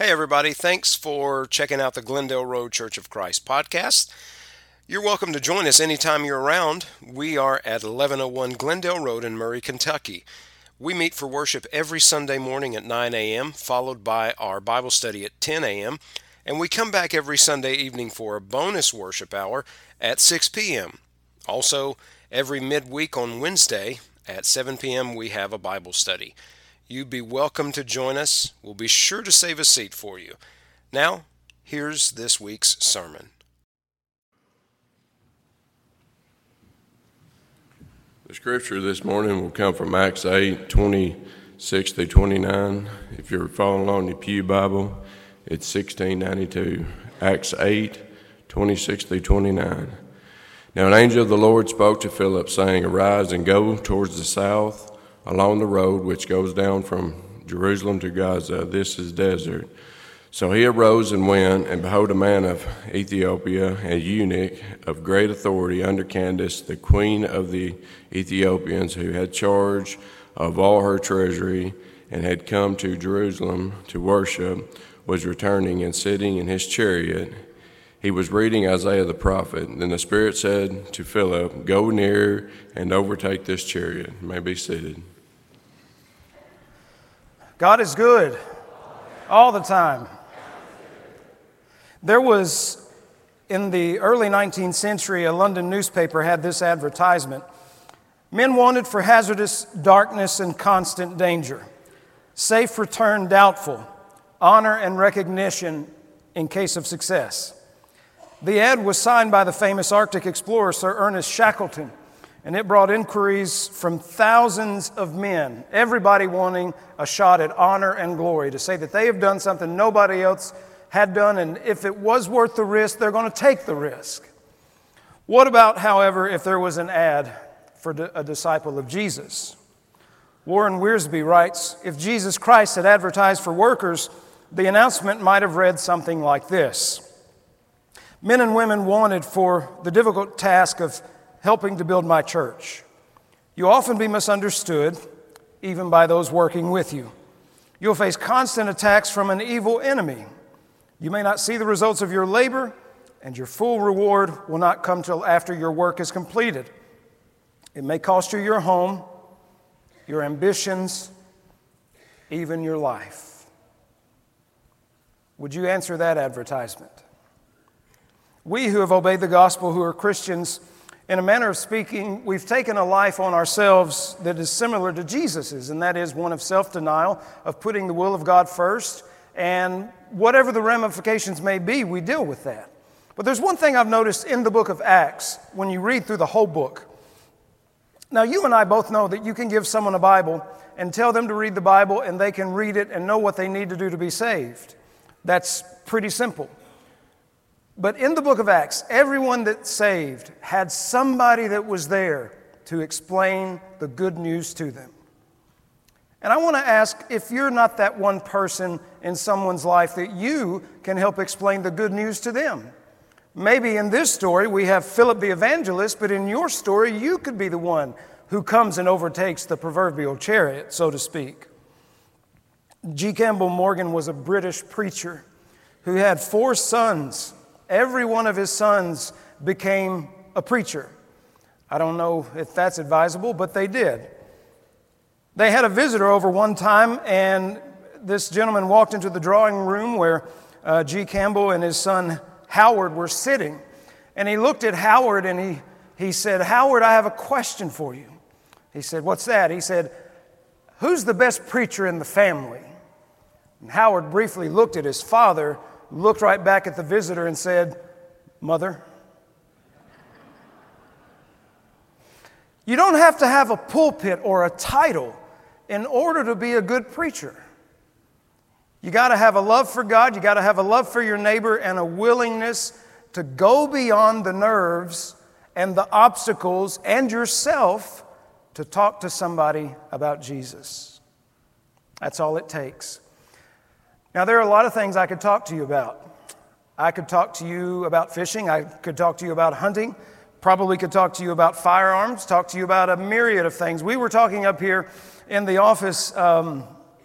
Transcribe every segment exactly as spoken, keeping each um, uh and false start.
Hey, everybody. Thanks for checking out the Glendale Road Church of Christ podcast. You're welcome to join us anytime you're around. We are at eleven oh one Glendale Road in Murray, Kentucky. We meet for worship every Sunday morning at nine a.m., followed by our Bible study at ten a.m., and we come back every Sunday evening for a bonus worship hour at six p.m. Also, every midweek on Wednesday at seven p.m. we have a Bible study. You'd be welcome to join us. We'll be sure to save a seat for you. Now, here's this week's sermon. The scripture this morning will come from Acts eight, twenty-six through twenty-nine. If you're following along the Pew Bible, it's sixteen ninety-two. Acts eight, twenty-six through twenty-nine. Now an angel of the Lord spoke to Philip, saying, Arise and go towards the south, along the road which goes down from Jerusalem to Gaza. This is desert. So he arose and went, and behold, a man of Ethiopia, a eunuch of great authority under Candace, the queen of the Ethiopians, who had charge of all her treasury, and had come to Jerusalem to worship, was returning and sitting in his chariot. He was reading Isaiah the prophet. Then the Spirit said to Philip, Go near and overtake this chariot. You may be seated. God is good all the time. There was, in the early nineteenth century, a London newspaper had this advertisement. Men wanted for hazardous darkness and constant danger. Safe return doubtful. Honor and recognition in case of success. The ad was signed by the famous Arctic explorer, Sir Ernest Shackleton, and it brought inquiries from thousands of men, everybody wanting a shot at honor and glory, to say that they have done something nobody else had done, and if it was worth the risk, they're going to take the risk. What about, however, if there was an ad for a disciple of Jesus? Warren Wiersbe writes, If Jesus Christ had advertised for workers, the announcement might have read something like this. Men and women wanted for the difficult task of helping to build my church. You'll often be misunderstood, even by those working with you. You'll face constant attacks from an evil enemy. You may not see the results of your labor, and your full reward will not come till after your work is completed. It may cost you your home, your ambitions, even your life. Would you answer that advertisement? We who have obeyed the gospel, who are Christians, in a manner of speaking, we've taken a life on ourselves that is similar to Jesus's, and that is one of self-denial, of putting the will of God first, and whatever the ramifications may be, we deal with that. But there's one thing I've noticed in the book of Acts, when you read through the whole book. Now, you and I both know that you can give someone a Bible and tell them to read the Bible, and they can read it and know what they need to do to be saved. That's pretty simple. But in the book of Acts, everyone that's saved had somebody that was there to explain the good news to them. And I want to ask, if you're not that one person in someone's life that you can help explain the good news to them. Maybe in this story we have Philip the evangelist, but in your story you could be the one who comes and overtakes the proverbial chariot, so to speak. G. Campbell Morgan was a British preacher who had four sons. Every one of his sons became a preacher. I don't know if that's advisable, but they did. They had a visitor over one time, and this gentleman walked into the drawing room where uh, G. Campbell and his son Howard were sitting. And he looked at Howard and he, he said, Howard, I have a question for you. He said, what's that? He said, who's the best preacher in the family? And Howard briefly looked at his father, looked right back at the visitor and said, Mother. You don't have to have a pulpit or a title in order to be a good preacher. You got to have a love for God, you got to have a love for your neighbor, and a willingness to go beyond the nerves and the obstacles and yourself to talk to somebody about Jesus. That's all it takes. Now, there are a lot of things I could talk to you about. I could talk to you about fishing. I could talk to you about hunting. Probably could talk to you about firearms, talk to you about a myriad of things. We were talking up here in the office um,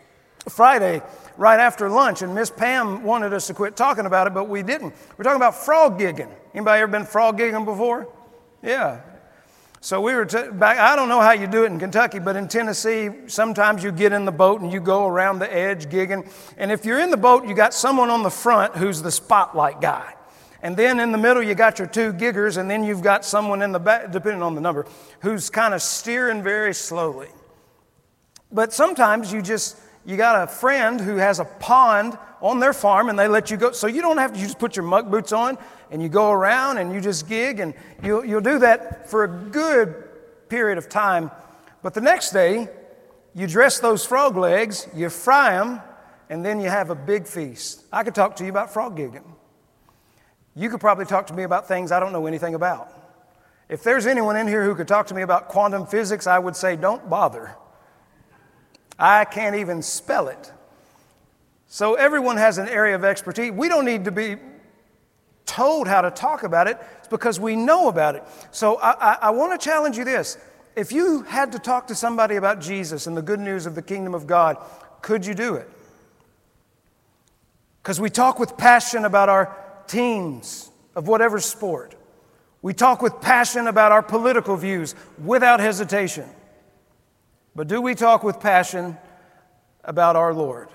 Friday right after lunch, and Miss Pam wanted us to quit talking about it, but we didn't. We're talking about frog gigging. Anybody ever been frog gigging before? Yeah. So we were t- back. I don't know how you do it in Kentucky, but in Tennessee, sometimes you get in the boat and you go around the edge gigging. And if you're in the boat, you got someone on the front who's the spotlight guy. And then in the middle, you got your two giggers, and then you've got someone in the back, depending on the number, who's kind of steering very slowly. But sometimes you just, you got a friend who has a pond on their farm, and they let you go. So you don't have to, you just put your muck boots on, and you go around, and you just gig, and you'll, you'll do that for a good period of time. But the next day, you dress those frog legs, you fry them, and then you have a big feast. I could talk to you about frog gigging. You could probably talk to me about things I don't know anything about. If there's anyone in here who could talk to me about quantum physics, I would say, don't bother. I can't even spell it. So everyone has an area of expertise. We don't need to be told how to talk about it. It's because we know about it. So I, I, I want to challenge you this. If you had to talk to somebody about Jesus and the good news of the kingdom of God, could you do it? Because we talk with passion about our teams of whatever sport. We talk with passion about our political views without hesitation. But do we talk with passion about our Lord?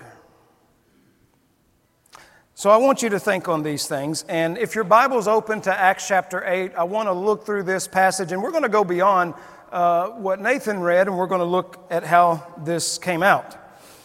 So I want you to think on these things. And if your Bible's open to Acts chapter eight, I want to look through this passage. And we're going to go beyond uh, what Nathan read, and we're going to look at how this came out.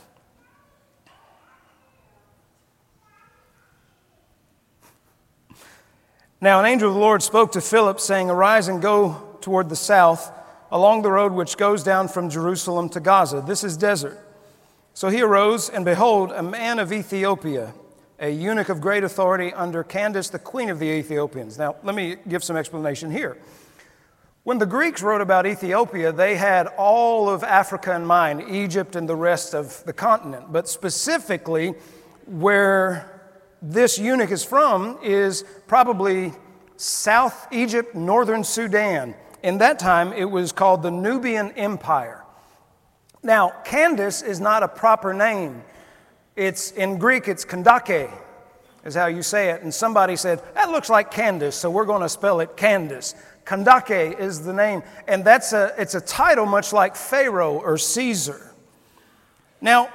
Now an angel of the Lord spoke to Philip, saying, "Arise and go toward the south, along the road which goes down from Jerusalem to Gaza. This is desert." So he arose, and behold, a man of Ethiopia, a eunuch of great authority under Candace, the queen of the Ethiopians. Now, let me give some explanation here. When the Greeks wrote about Ethiopia, they had all of Africa in mind, Egypt and the rest of the continent. But specifically, where this eunuch is from is probably South Egypt, northern Sudan. In that time, it was called the Nubian Empire. Now, Candace is not a proper name. It's in Greek, it's Kandake, is how you say it. And somebody said, that looks like Candace, so we're going to spell it Candace. Kandake is the name, and that's a it's a title much like Pharaoh or Caesar. Now,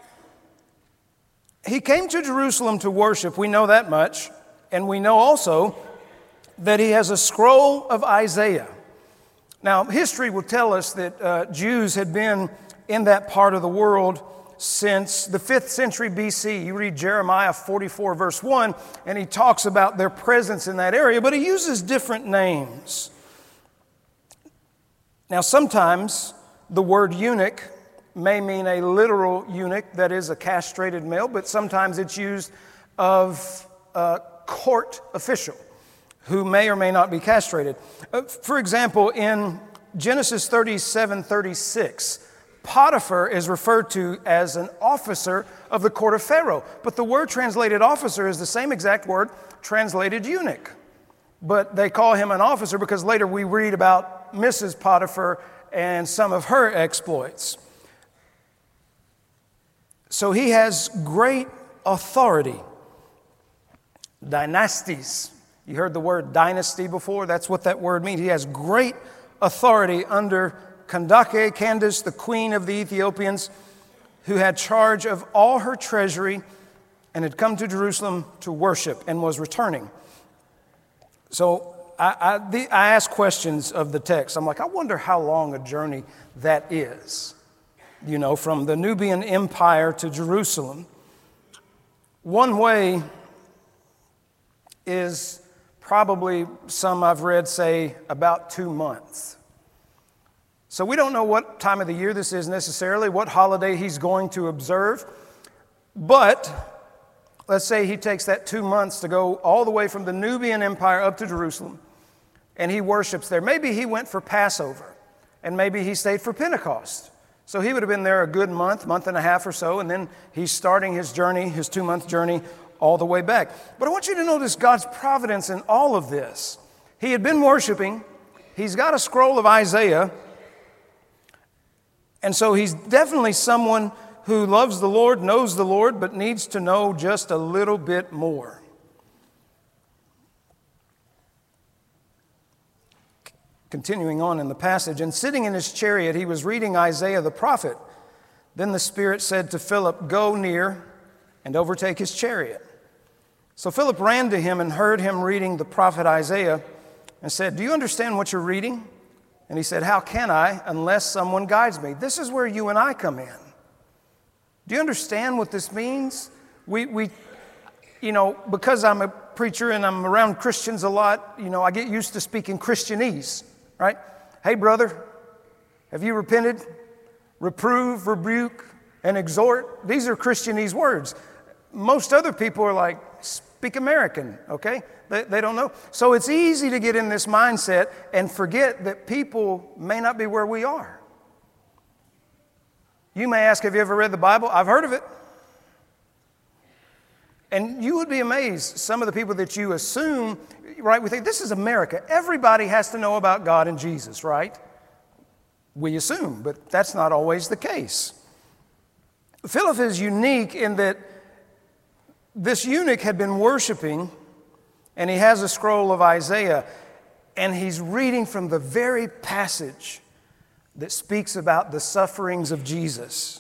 he came to Jerusalem to worship, we know that much, and we know also that he has a scroll of Isaiah. Now, history will tell us that uh, Jews had been in that part of the world since the fifth century B C. You read Jeremiah forty-four, verse one, and he talks about their presence in that area, but he uses different names. Now, sometimes the word eunuch may mean a literal eunuch, that is a castrated male, but sometimes it's used of a court official who may or may not be castrated. Uh, for example, in Genesis thirty-seven, thirty-six, Potiphar is referred to as an officer of the court of Pharaoh. But the word translated officer is the same exact word translated eunuch. But they call him an officer because later we read about Missus Potiphar and some of her exploits. So he has great authority. Dynasties. You heard the word dynasty before? That's what that word means. He has great authority under Kandake, Candace, the queen of the Ethiopians, who had charge of all her treasury and had come to Jerusalem to worship and was returning. So I, I, the, I ask questions of the text. I'm like, I wonder how long a journey that is, you know, from the Nubian Empire to Jerusalem. One way is probably, some I've read say, about two months. So we don't know what time of the year this is necessarily, what holiday he's going to observe. But let's say he takes that two months to go all the way from the Nubian Empire up to Jerusalem, and he worships there. Maybe he went for Passover, and maybe he stayed for Pentecost. So he would have been there a good month, month and a half or so, and then he's starting his journey, his two-month journey, all the way back. But I want you to notice God's providence in all of this. He had been worshiping. He's got a scroll of Isaiah. And so he's definitely someone who loves the Lord, knows the Lord, but needs to know just a little bit more. Continuing on in the passage, and sitting in his chariot, he was reading Isaiah the prophet. Then the Spirit said to Philip, "Go near and overtake his chariot." So Philip ran to him and heard him reading the prophet Isaiah and said, "Do you understand what you're reading?" And he said, "How can I unless someone guides me?" This is where you and I come in. Do you understand what this means? We, we, you know, because I'm a preacher and I'm around Christians a lot, you know, I get used to speaking Christianese, right? Hey, brother, have you repented? Reprove, rebuke, and exhort. These are Christianese words. Most other people are like, speak American, okay? They, they don't know. So it's easy to get in this mindset and forget that people may not be where we are. You may ask, have you ever read the Bible? I've heard of it. And you would be amazed, some of the people that you assume, right, we think, this is America. Everybody has to know about God and Jesus, right? We assume, but that's not always the case. Philip is unique in that this eunuch had been worshiping, and he has a scroll of Isaiah, and he's reading from the very passage that speaks about the sufferings of Jesus.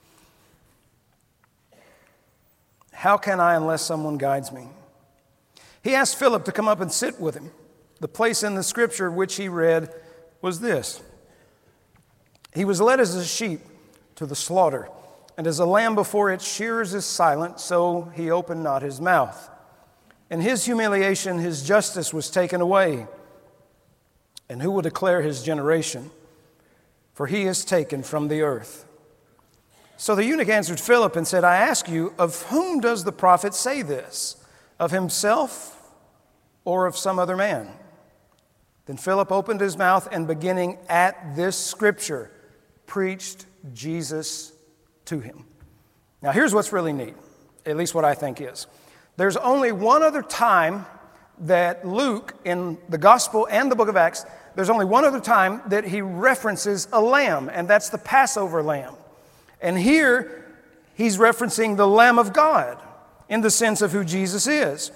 How can I unless someone guides me? He asked Philip to come up and sit with him. The place in the scripture which he read was this: He was led as a sheep to the slaughter, and as a lamb before its shearers is silent, so he opened not his mouth. In his humiliation, his justice was taken away. And who will declare his generation? For he is taken from the earth. So the eunuch answered Philip and said, I ask you, of whom does the prophet say this? Of himself or of some other man? Then Philip opened his mouth and beginning at this scripture, preached Jesus to him. Now here's what's really neat, at least what I think is. There's only one other time that Luke, in the Gospel and the book of Acts, there's only one other time that he references a lamb, and that's the Passover lamb. And here, he's referencing the Lamb of God in the sense of who Jesus is.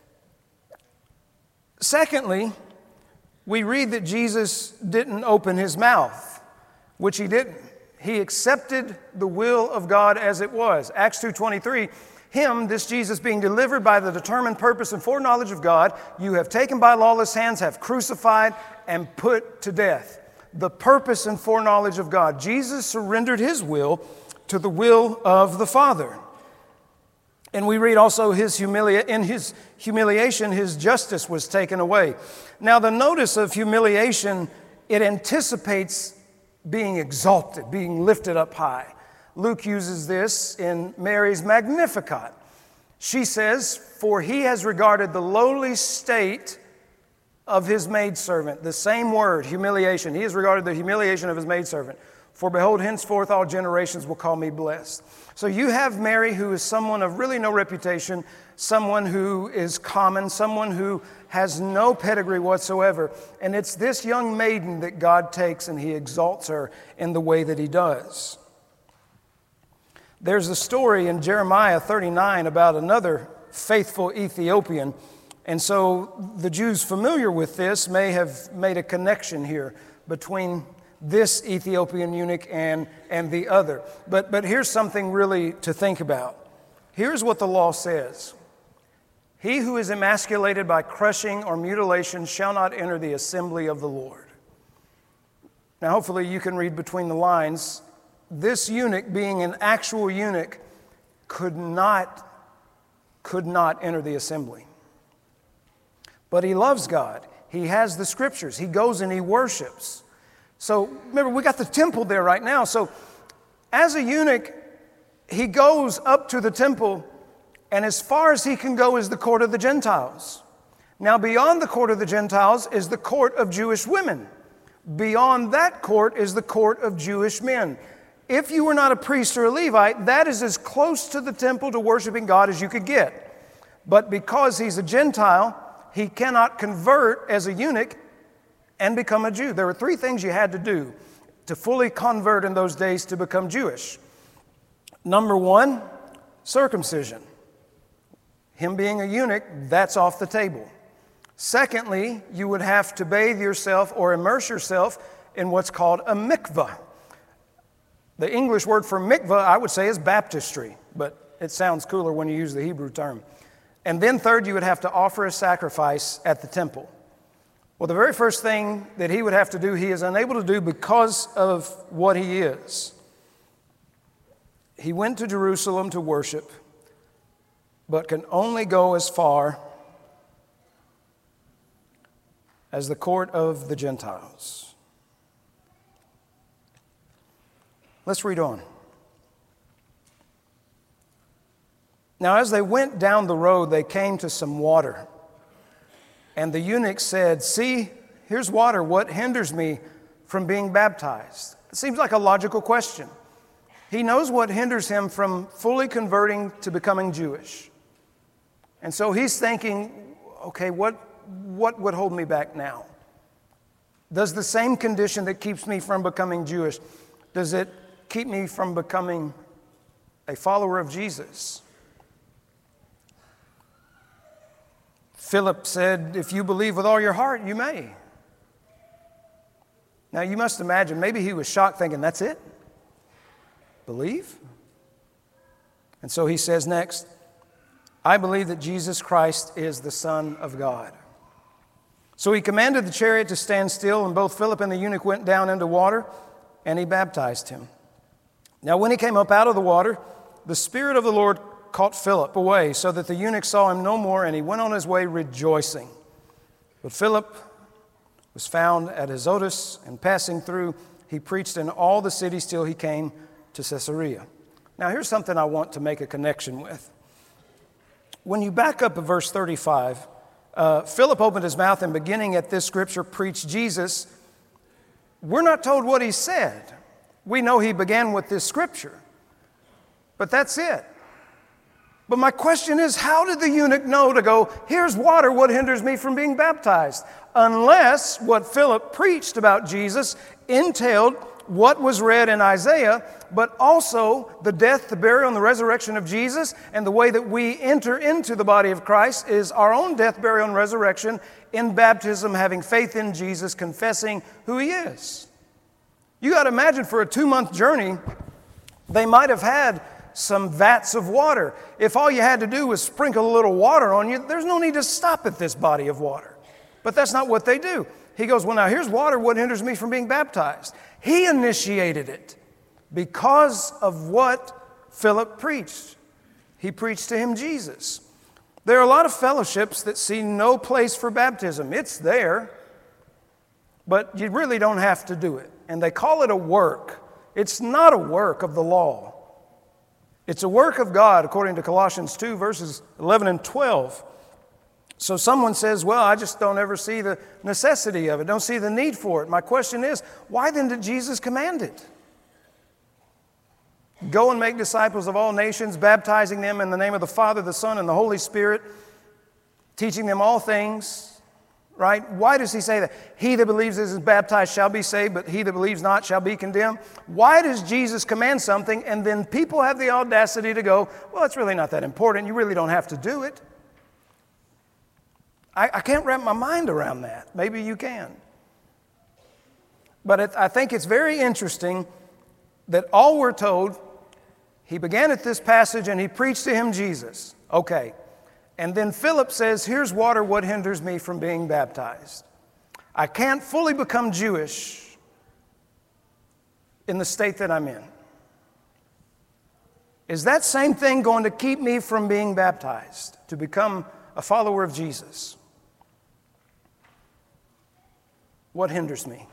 Secondly, we read that Jesus didn't open his mouth, which he didn't. He accepted the will of God as it was. Acts two twenty-three, him, this Jesus, being delivered by the determined purpose and foreknowledge of God, you have taken by lawless hands, have crucified and put to death. The purpose and foreknowledge of God. Jesus surrendered his will to the will of the Father. And we read also his humilia- in his humiliation, his justice was taken away. Now the notice of humiliation, it anticipates being exalted, being lifted up high. Luke uses this in Mary's Magnificat. She says, for he has regarded the lowly state of his maidservant. The same word, humiliation. He has regarded the humiliation of his maidservant. For behold, henceforth all generations will call me blessed. So you have Mary, who is someone of really no reputation, someone who is common, someone who has no pedigree whatsoever. And it's this young maiden that God takes and he exalts her in the way that he does. There's a story in Jeremiah thirty-nine about another faithful Ethiopian. And so the Jews familiar with this may have made a connection here between this Ethiopian eunuch and, and the other. But, but here's something really to think about. Here's what the law says. He who is emasculated by crushing or mutilation shall not enter the assembly of the Lord. Now hopefully you can read between the lines. This eunuch, being an actual eunuch, could not, could not enter the assembly. But he loves God. He has the scriptures. He goes and he worships. So remember, we got the temple there right now. So as a eunuch, he goes up to the temple, and as far as he can go is the court of the Gentiles. Now beyond the court of the Gentiles is the court of Jewish women. Beyond that court is the court of Jewish men. If you were not a priest or a Levite, that is as close to the temple to worshiping God as you could get. But because he's a Gentile, he cannot convert as a eunuch and become a Jew. There were three things you had to do to fully convert in those days to become Jewish. Number one, circumcision. Him being a eunuch, that's off the table. Secondly, you would have to bathe yourself or immerse yourself in what's called a mikvah. The English word for mikvah, I would say, is baptistry, but it sounds cooler when you use the Hebrew term. And then third, you would have to offer a sacrifice at the temple. Well, the very first thing that he would have to do, he is unable to do because of what he is. He went to Jerusalem to worship, but can only go as far as the court of the Gentiles. Let's read on. Now, as they went down the road, they came to some water. And the eunuch said, "See, here's water. What hinders me from being baptized?" It seems like a logical question. He knows what hinders him from fully converting to becoming Jewish. And so he's thinking, okay, what, what would hold me back now? Does the same condition that keeps me from becoming Jewish, does it keep me from becoming a follower of Jesus? Philip said, "If you believe with all your heart, you may." Now you must imagine, maybe he was shocked thinking, that's it? Believe? And so he says next, "I believe that Jesus Christ is the Son of God." So he commanded the chariot to stand still, and both Philip and the eunuch went down into water, and he baptized him. Now when he came up out of the water, the Spirit of the Lord caught Philip away, so that the eunuch saw him no more, and he went on his way rejoicing. But Philip was found at Azotus, and passing through, he preached in all the cities till he came to Caesarea. Now here's something I want to make a connection with. When you back up to verse thirty-five, uh, Philip opened his mouth and beginning at this scripture preached Jesus. We're not told what he said. We know he began with this scripture, but that's it. But my question is, how did the eunuch know to go, here's water, what hinders me from being baptized? Unless what Philip preached about Jesus entailed what was read in Isaiah, but also the death, the burial, and the resurrection of Jesus, and the way that we enter into the body of Christ is our own death, burial, and resurrection in baptism, having faith in Jesus, confessing who He is. You got to imagine for a two-month journey, they might have had some vats of water. If all you had to do was sprinkle a little water on you, there's no need to stop at this body of water. But that's not what they do. He goes, well, now here's water. What hinders me from being baptized? He initiated it because of what Philip preached. He preached to him Jesus. There are a lot of fellowships that see no place for baptism. It's there, but you really don't have to do it. And they call it a work. It's not a work of the law. It's a work of God, according to Colossians two, verses eleven and twelve. So someone says, well, I just don't ever see the necessity of it, don't see the need for it. My question is, why then did Jesus command it? Go and make disciples of all nations, baptizing them in the name of the Father, the Son, and the Holy Spirit, teaching them all things, right? Why does he say that? He that believes and is baptized shall be saved, but he that believes not shall be condemned. Why does Jesus command something and then people have the audacity to go, well, it's really not that important. You really don't have to do it. I, I can't wrap my mind around that. Maybe you can. But it, I think it's very interesting that all we're told, he began at this passage and he preached to him Jesus. Okay. And then Philip says, here's water, what hinders me from being baptized? I can't fully become Jewish in the state that I'm in. Is that same thing going to keep me from being baptized, to become a follower of Jesus? What hinders me?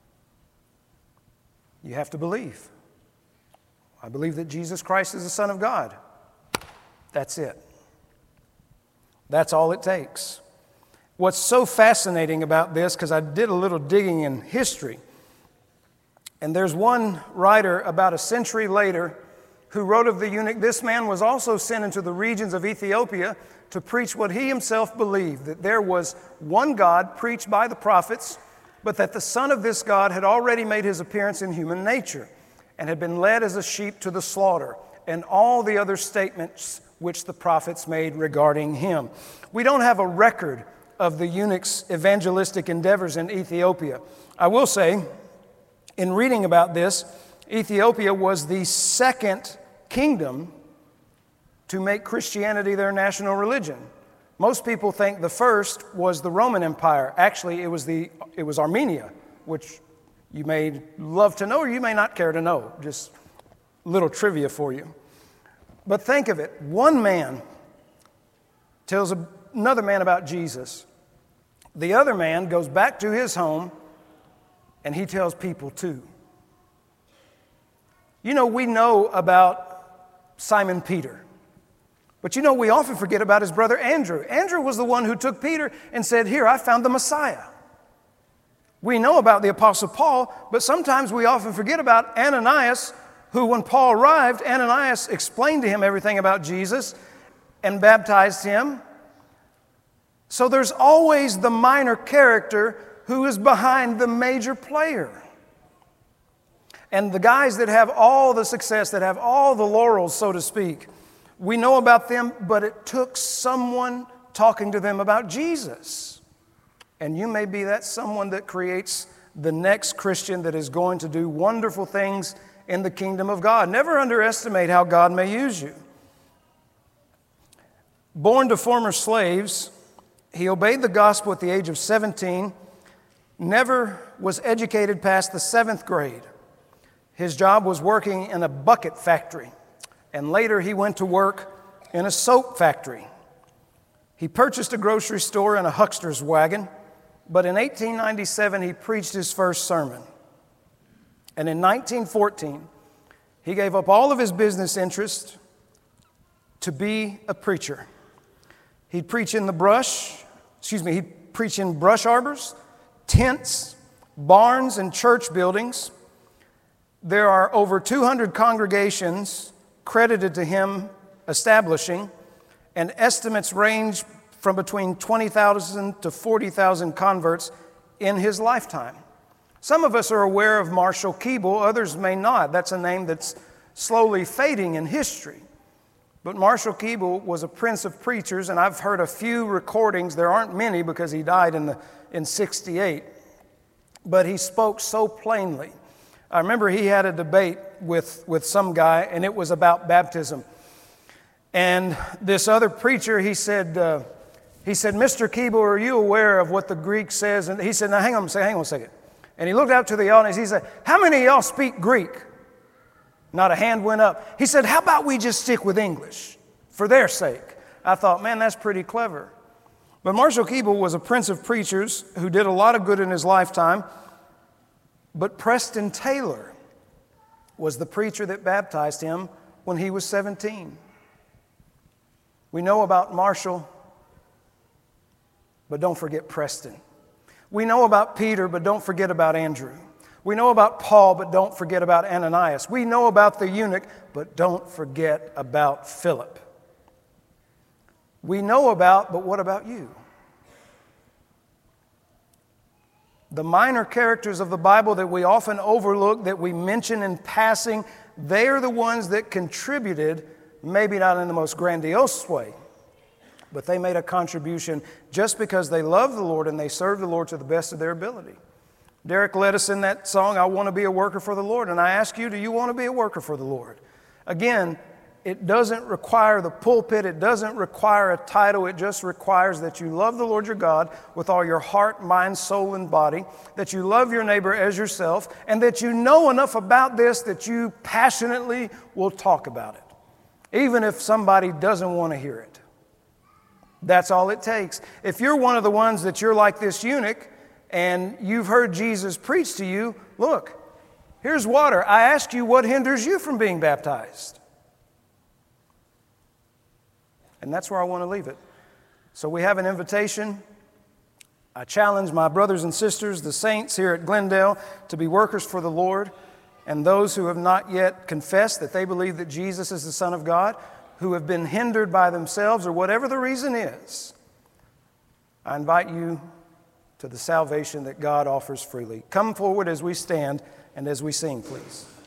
You have to believe. I believe that Jesus Christ is the Son of God. That's it. That's all it takes. What's so fascinating about this, because I did a little digging in history, and there's one writer about a century later who wrote of the eunuch, this man was also sent into the regions of Ethiopia to preach what he himself believed, that there was one God preached by the prophets, but that the Son of this God had already made his appearance in human nature and had been led as a sheep to the slaughter. and all the other statements which the prophets made regarding him. We don't have a record of the eunuch's evangelistic endeavors in Ethiopia. I will say, in reading about this, Ethiopia was the second kingdom to make Christianity their national religion. Most people think the first was the Roman Empire. Actually, it was the it was Armenia, which you may love to know or you may not care to know. Just a little trivia for you. But think of it. One man tells another man about Jesus. The other man goes back to his home and he tells people too. You know, we know about Simon Peter. But you know, we often forget about his brother Andrew. Andrew was the one who took Peter and said, "Here, I found the Messiah." We know about the Apostle Paul, but sometimes we often forget about Ananias, who, when Paul arrived, Ananias explained to him everything about Jesus and baptized him. So there's always the minor character who is behind the major player. And the guys that have all the success, that have all the laurels, so to speak, we know about them, but it took someone talking to them about Jesus. And you may be that someone that creates the next Christian that is going to do wonderful things in the kingdom of God. Never underestimate how God may use you. Born to former slaves, he obeyed the gospel at the age of seventeen, never was educated past the seventh grade. His job was working in a bucket factory. And later he went to work in a soap factory. He purchased a grocery store and a huckster's wagon, but in eighteen ninety-seven he preached his first sermon. And in nineteen fourteen, he gave up all of his business interests to be a preacher. He'd preach in the brush, excuse me, he'd preach in brush arbors, tents, barns, and church buildings. There are over two hundred congregations credited to him establishing, and estimates range from between twenty thousand to forty thousand converts in his lifetime. Some of us are aware of Marshall Keeble, others may not. That's a name that's slowly fading in history. But Marshall Keeble was a prince of preachers, and I've heard a few recordings. There aren't many because he died in, the, in sixty-eight. But he spoke so plainly. I remember he had a debate with, with some guy, and it was about baptism. And this other preacher, he said, uh, he said, "Mister Keeble, are you aware of what the Greek says?" And he said, "Now hang on a second, hang on a second." And he looked out to the audience. He said, "How many of y'all speak Greek?" Not a hand went up. He said, "How about we just stick with English for their sake?" I thought, man, that's pretty clever. But Marshall Keeble was a prince of preachers who did a lot of good in his lifetime. But Preston Taylor was the preacher that baptized him when he was seventeen. We know about Marshall, but don't forget Preston. We know about Peter, but don't forget about Andrew. We know about Paul, but don't forget about Ananias. We know about the eunuch, but don't forget about Philip. We know about, but what about you? The minor characters of the Bible that we often overlook, that we mention in passing, they are the ones that contributed, maybe not in the most grandiose way, but they made a contribution just because they loved the Lord and they served the Lord to the best of their ability. Derek led us in that song, "I Want to Be a Worker for the Lord." And I ask you, do you want to be a worker for the Lord? Again, it doesn't require the pulpit. It doesn't require a title. It just requires that you love the Lord your God with all your heart, mind, soul, and body, that you love your neighbor as yourself, and that you know enough about this that you passionately will talk about it, even if somebody doesn't want to hear it. That's all it takes. If you're one of the ones that you're like this eunuch and you've heard Jesus preach to you, look, here's water. I ask you, what hinders you from being baptized? And that's where I want to leave it. So we have an invitation. I challenge my brothers and sisters, the saints here at Glendale, to be workers for the Lord, and those who have not yet confessed that they believe that Jesus is the Son of God, who have been hindered by themselves or whatever the reason is. I invite you to the salvation that God offers freely. Come forward as we stand and as we sing, please.